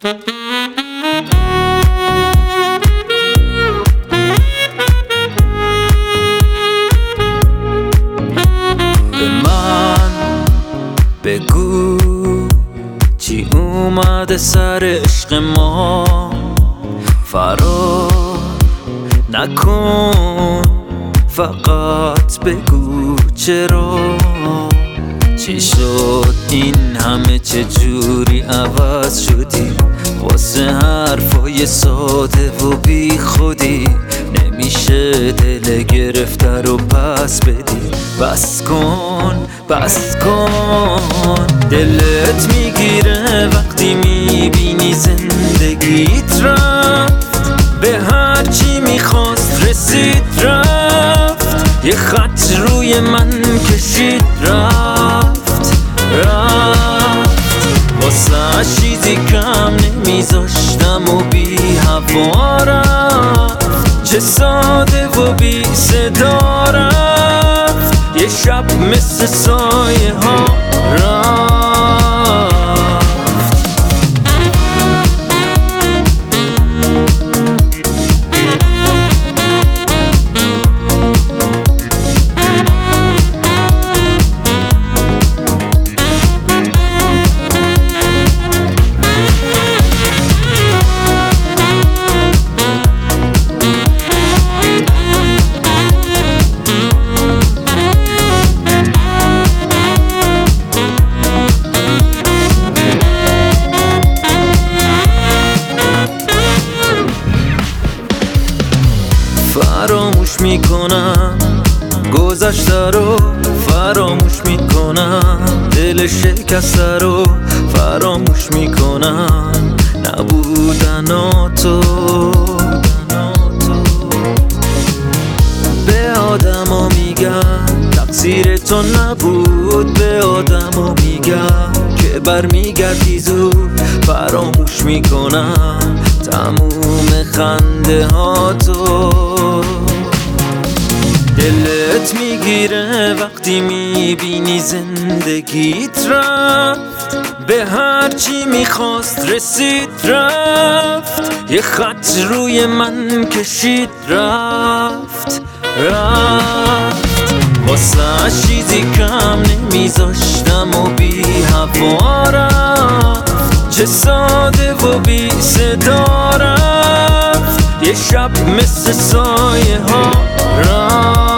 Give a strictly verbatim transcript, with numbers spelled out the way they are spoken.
به من بگو چی اومده سر عشق ما، فرار نکن، فقط بگو چرا، چی شد این همه، چه جوری عوض شدی واسه حرفای ساده و بی خودی. نمیشه دل گرفته رو پس بدی، بس کن بس کن. دلت میگیره وقتی میبینی زندگیت رفت، به هر چی میخواست رسید رفت، یه خط روی من کشید رفت رفت. واسه چیزی کم نمیذاشتم و بی هوا رفت، چه ساده و بی صدا رفت، یه شب مثل سایه ها رفت. فراموش میکنم گذشته رو، فراموش میکنم دل شکسته رو، فراموش میکنم نبودناتو. به آدما میگم تقصیر تو نبود، به آدما میگم که برمیگردی زود. فراموش میکنم تموم خنده ها تو. دلت میگیره وقتی میبینی زندگیت رفت، به هر چی میخواست رسید رفت، یه خط روی من کشید رفت رفت. واسه چیزی کم نمیذاشتم و بی هوا رفت، چه ساده و بی صدا رفت، یه شب مثل سایه ها رفت.